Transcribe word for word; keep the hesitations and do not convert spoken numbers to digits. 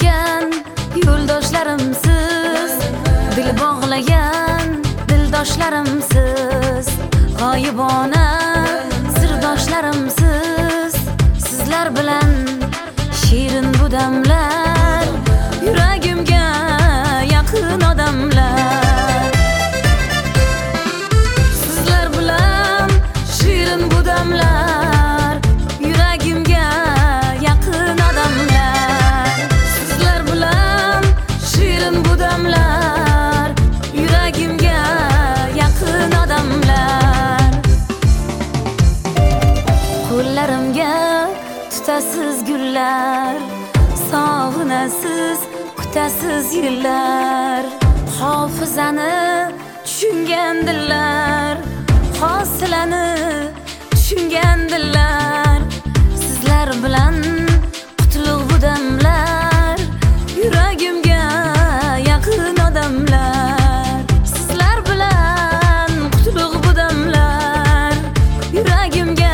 yurgan yo'ldoshlarimsiz, dil bog'lagan dildoshlarimsiz, g'oyibona sirdoshlarimsiz. Sizlar bilan shirin bu damlar, yuragimga yaqin odamlar. Sizlar bilan shirin bu damlar, yuragimga yaqin odamlar. Sizlar bilan shirin bu damlar, yuragimga yaqin odamlar. Qo'llarimga tutasiz gullar, sog'inasiz kutasiz yillar. Hofizani tushungan dillar, hosilani tushungan dillar. Sizlar bilan qutlug' bu damlar, yuragimga yaqin odamlar. Sizlar bilan qutlug' bu damlar, yuragimga